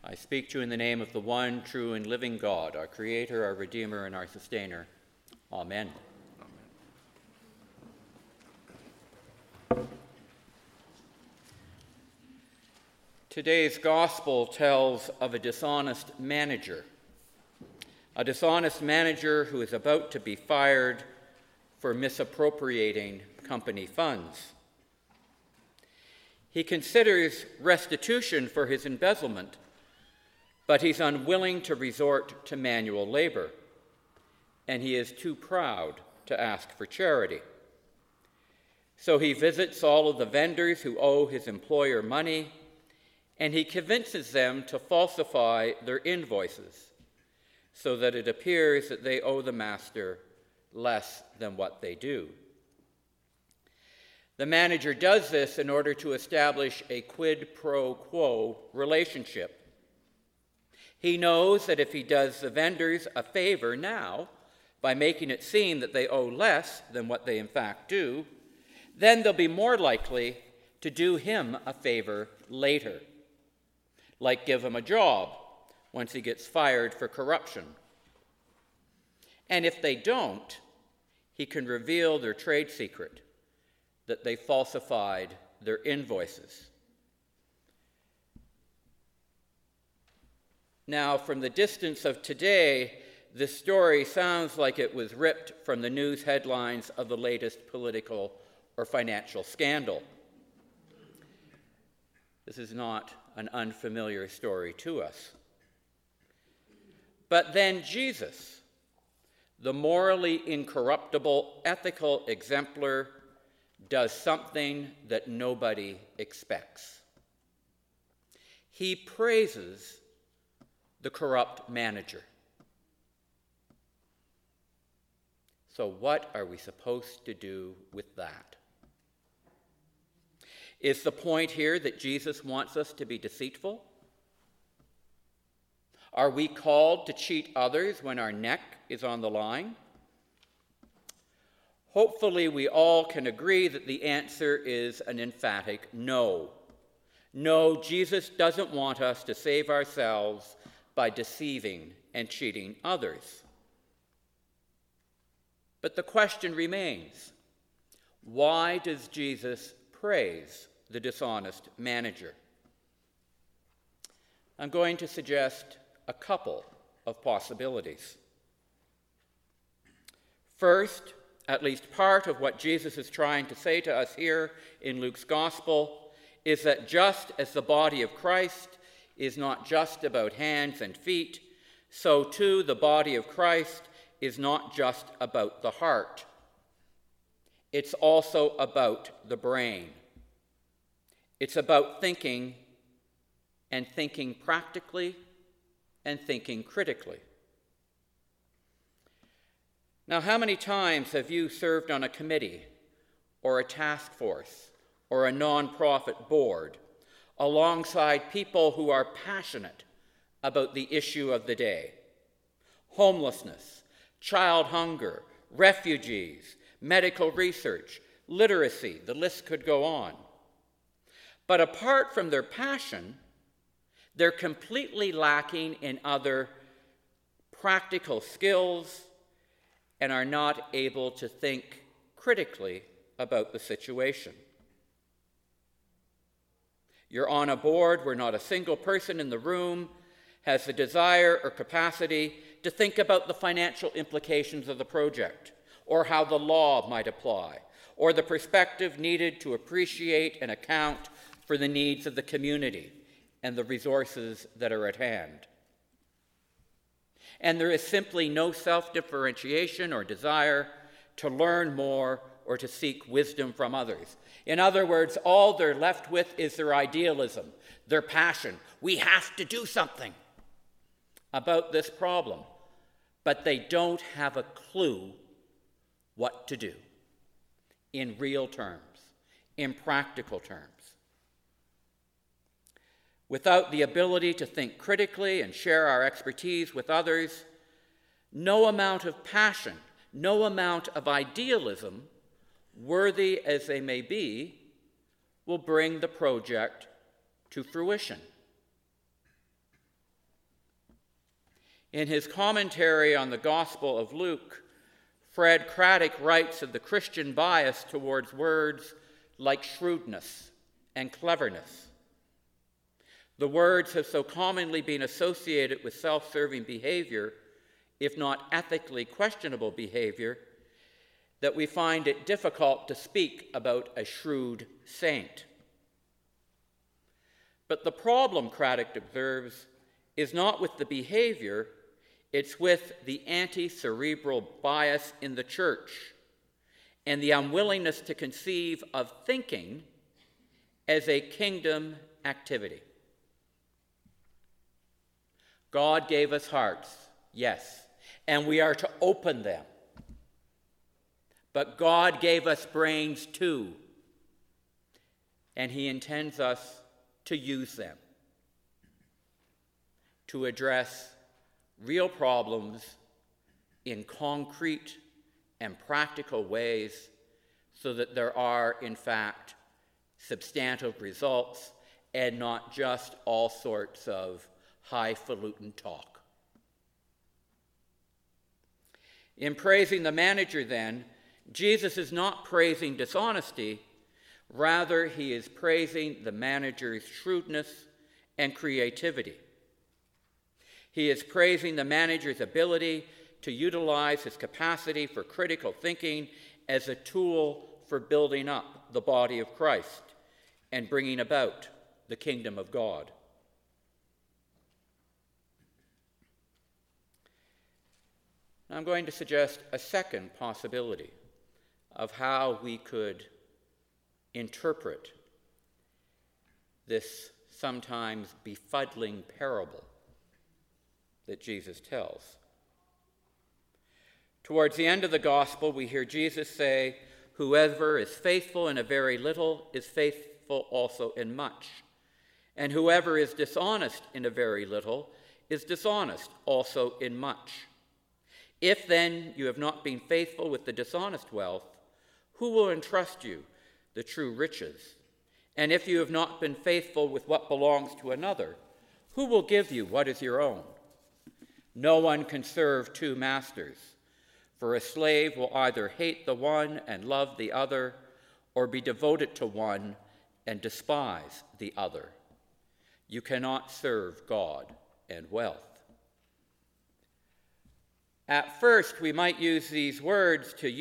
I speak to you in the name of the one true and living God, our Creator, our Redeemer, and our Sustainer. Amen. Today's gospel tells of a dishonest manager who is about to be fired for misappropriating company funds. He considers restitution for his embezzlement, but he's unwilling to resort to manual labor, and he is too proud to ask for charity. So he visits all of the vendors who owe his employer money, and he convinces them to falsify their invoices so that it appears that they owe the master less than what they do. The manager does this in order to establish a quid pro quo relationship. He knows that if he does the vendors a favor now by making it seem that they owe less than what they in fact do, then they'll be more likely to do him a favor later, like give him a job once he gets fired for corruption. And if they don't, he can reveal their trade secret, that they falsified their invoices. Now, from the distance of today, this story sounds like it was ripped from the news headlines of the latest political or financial scandal. This is not an unfamiliar story to us. But then Jesus, the morally incorruptible, ethical exemplar, does something that nobody expects. He praises the corrupt manager. So what are we supposed to do with that? Is the point here that Jesus wants us to be deceitful? Are we called to cheat others when our neck is on the line? Hopefully we all can agree that the answer is an emphatic no. No, Jesus doesn't want us to save ourselves by deceiving and cheating others. But the question remains, why does Jesus praise the dishonest manager? I'm going to suggest a couple of possibilities. First, at least part of what Jesus is trying to say to us here in Luke's gospel is that just as the body of Christ is not just about hands and feet, so too the body of Christ is not just about the heart. It's also about the brain. It's about thinking, and thinking practically, and thinking critically. Now, how many times have you served on a committee, or a task force, or a nonprofit board, alongside people who are passionate about the issue of the day? Homelessness, child hunger, refugees, medical research, literacy, the list could go on. But apart from their passion, they're completely lacking in other practical skills and are not able to think critically about the situation. You're on a board where not a single person in the room has the desire or capacity to think about the financial implications of the project, or how the law might apply, or the perspective needed to appreciate and account for the needs of the community and the resources that are at hand. And there is simply no self-differentiation or desire to learn more or to seek wisdom from others. In other words, all they're left with is their idealism, their passion. We have to do something about this problem, but they don't have a clue what to do in real terms, in practical terms. Without the ability to think critically and share our expertise with others, no amount of passion, no amount of idealism, worthy as they may be, will bring the project to fruition. In his commentary on the Gospel of Luke, Fred Craddock writes of the Christian bias towards words like shrewdness and cleverness. The words have so commonly been associated with self-serving behavior, if not ethically questionable behavior, that we find it difficult to speak about a shrewd saint. But the problem, Craddock observes, is not with the behavior, it's with the anti-cerebral bias in the church and the unwillingness to conceive of thinking as a kingdom activity. God gave us hearts, yes, and we are to open them. But God gave us brains too, and he intends us to use them to address real problems in concrete and practical ways so that there are, in fact, substantive results and not just all sorts of highfalutin talk. In praising the manager, then, Jesus is not praising dishonesty, rather he is praising the manager's shrewdness and creativity. He is praising the manager's ability to utilize his capacity for critical thinking as a tool for building up the body of Christ and bringing about the kingdom of God. I'm going to suggest a second possibility of how we could interpret this sometimes befuddling parable that Jesus tells. Towards the end of the gospel, we hear Jesus say, "Whoever is faithful in a very little is faithful also in much, and whoever is dishonest in a very little is dishonest also in much. If then you have not been faithful with the dishonest wealth, who will entrust you the true riches? And if you have not been faithful with what belongs to another, who will give you what is your own? No one can serve two masters, for a slave will either hate the one and love the other, or be devoted to one and despise the other. You cannot serve God and wealth." At first, we might use these words to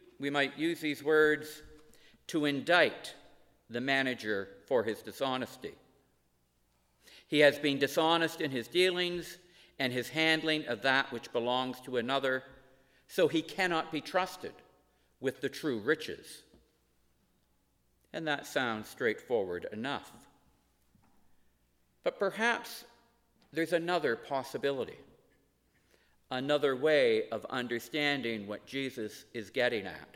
indict the manager for his dishonesty. He has been dishonest in his dealings and his handling of that which belongs to another, so he cannot be trusted with the true riches. And that sounds straightforward enough. But perhaps there's another possibility, another way of understanding what Jesus is getting at.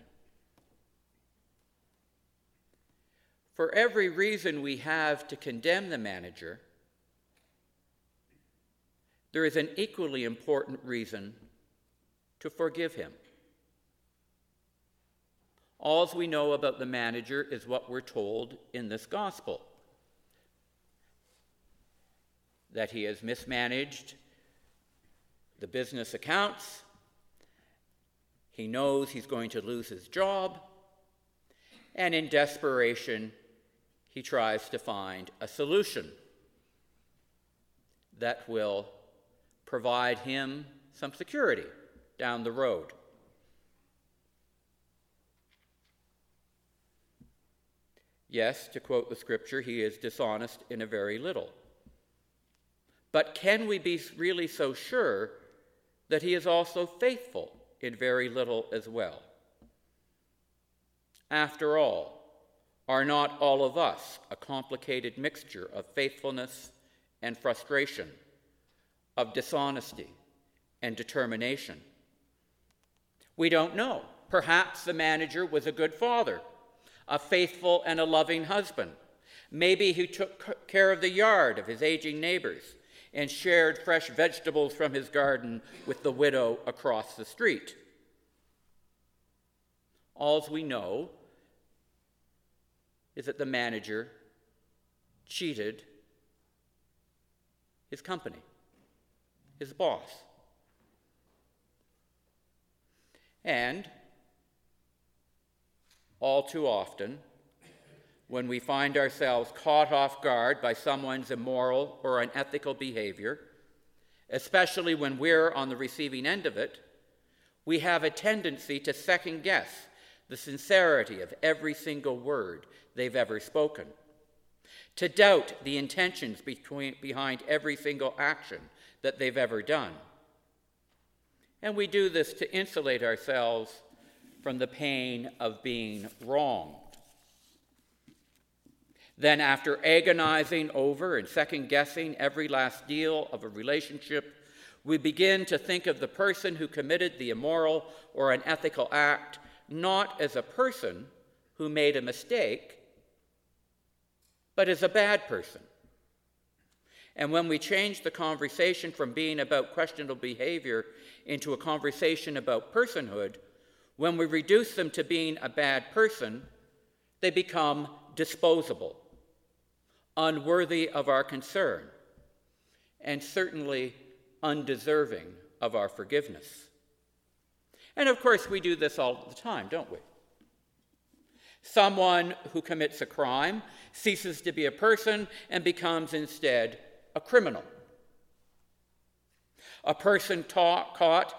For every reason we have to condemn the manager, there is an equally important reason to forgive him. All we know about the manager is what we're told in this gospel, that he has mismanaged the business accounts, he knows he's going to lose his job, and in desperation, he tries to find a solution that will provide him some security down the road. Yes, to quote the scripture, he is dishonest in a very little. But can we be really so sure that he is also faithful in very little as well? After all, are not all of us a complicated mixture of faithfulness and frustration, of dishonesty and determination? We don't know. Perhaps the manager was a good father, a faithful and a loving husband. Maybe he took care of the yard of his aging neighbors and shared fresh vegetables from his garden with the widow across the street. All we know is that the manager cheated his company, his boss. And all too often, when we find ourselves caught off guard by someone's immoral or unethical behavior, especially when we're on the receiving end of it, we have a tendency to second-guess the sincerity of every single word they've ever spoken, to doubt the intentions behind every single action that they've ever done. And we do this to insulate ourselves from the pain of being wronged. Then, after agonizing over and second-guessing every last deal of a relationship, we begin to think of the person who committed the immoral or unethical act not as a person who made a mistake, but as a bad person. And when we change the conversation from being about questionable behavior into a conversation about personhood, when we reduce them to being a bad person, they become disposable, unworthy of our concern, and certainly undeserving of our forgiveness. And of course, we do this all the time, don't we? Someone who commits a crime ceases to be a person and becomes instead a criminal. A person caught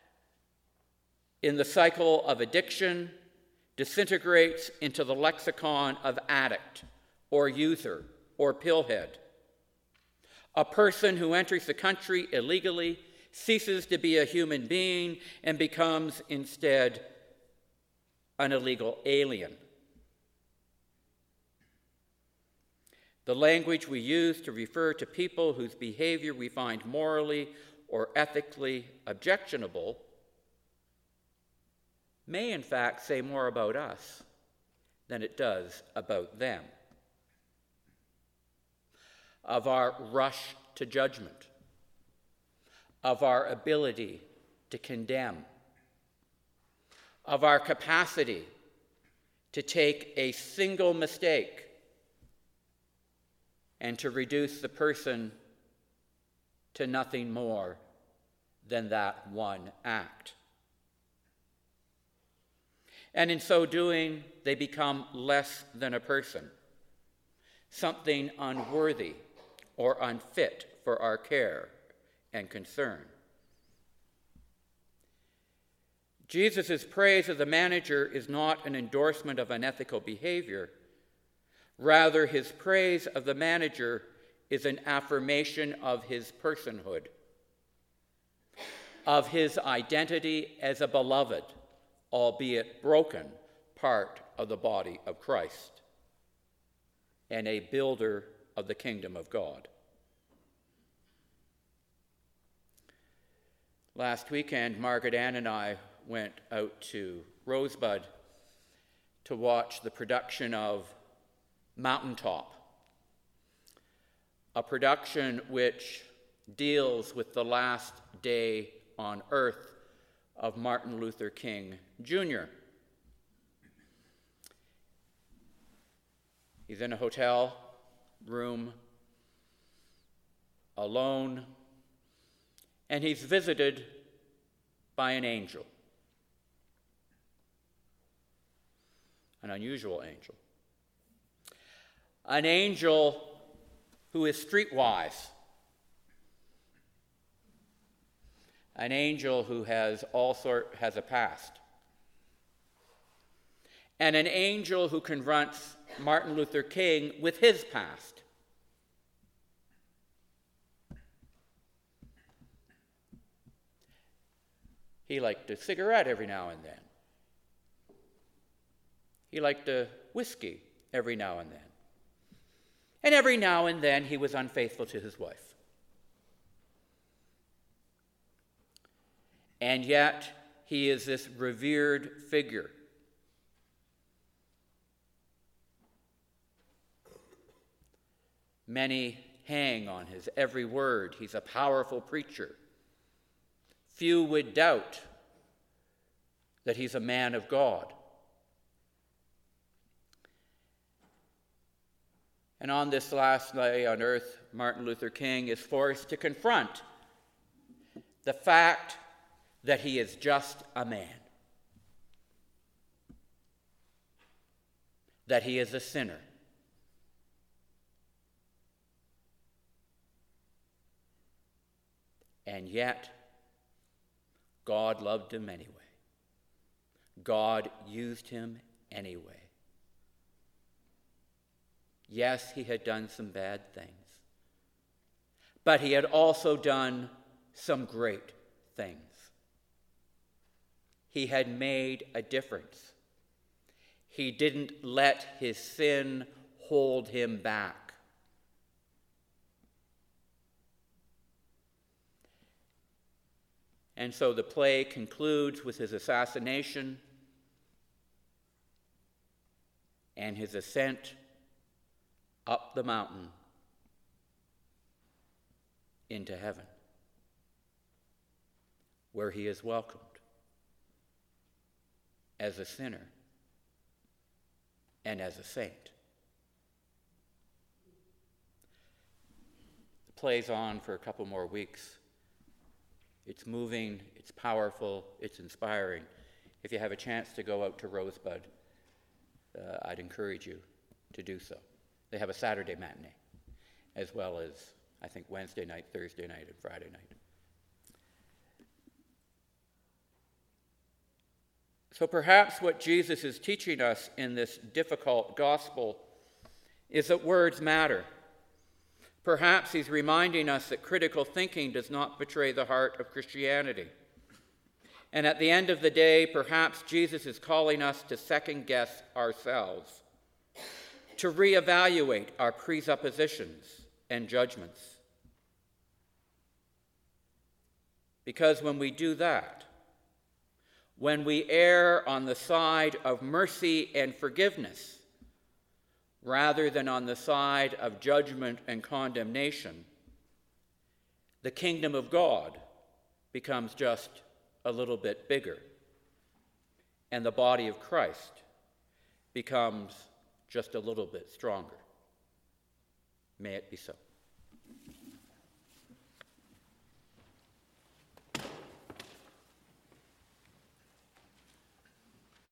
in the cycle of addiction disintegrates into the lexicon of addict or user or pillhead. A person who enters the country illegally ceases to be a human being and becomes instead an illegal alien. The language we use to refer to people whose behavior we find morally or ethically objectionable may in fact say more about us than it does about them. Of our rush to judgment, of our ability to condemn, of our capacity to take a single mistake and to reduce the person to nothing more than that one act. And in so doing, they become less than a person, something unworthy or unfit for our care and concern. Jesus' praise of the manager is not an endorsement of unethical behavior. Rather, his praise of the manager is an affirmation of his personhood, of his identity as a beloved, albeit broken, part of the body of Christ, and a builder of the kingdom of God. Last weekend, Margaret Ann and I went out to Rosebud to watch the production of Mountaintop, a production which deals with the last day on earth of Martin Luther King Jr. He's in a hotel room, alone, and he's visited by an angel, an unusual angel. An angel who is streetwise. An angel who has a past. And an angel who confronts Martin Luther King with his past. He liked a cigarette every now and then. He liked a whiskey every now and then. And every now and then he was unfaithful to his wife. And yet he is this revered figure. Many hang on his every word. He's a powerful preacher. Few would doubt that he's a man of God. And on this last day on earth, Martin Luther King is forced to confront the fact that he is just a man. that he is a sinner. And yet, God loved him anyway. God used him anyway. Yes, he had done some bad things, but he had also done some great things. He had made a difference. He didn't let his sin hold him back. And so the play concludes with his assassination and his ascent up the mountain into heaven, where he is welcomed as a sinner and as a saint. The play's on for a couple more weeks. It's moving, it's powerful, it's inspiring. If you have a chance to go out to Rosebud, I'd encourage you to do so. They have a Saturday matinee, as well as, I think, Wednesday night, Thursday night, and Friday night. So perhaps what Jesus is teaching us in this difficult gospel is that words matter. Perhaps he's reminding us that critical thinking does not betray the heart of Christianity. And at the end of the day, perhaps Jesus is calling us to second-guess ourselves, to reevaluate our presuppositions and judgments. Because when we do that, when we err on the side of mercy and forgiveness, rather than on the side of judgment and condemnation, the kingdom of God becomes just a little bit bigger, and the body of Christ becomes just a little bit stronger. May it be so.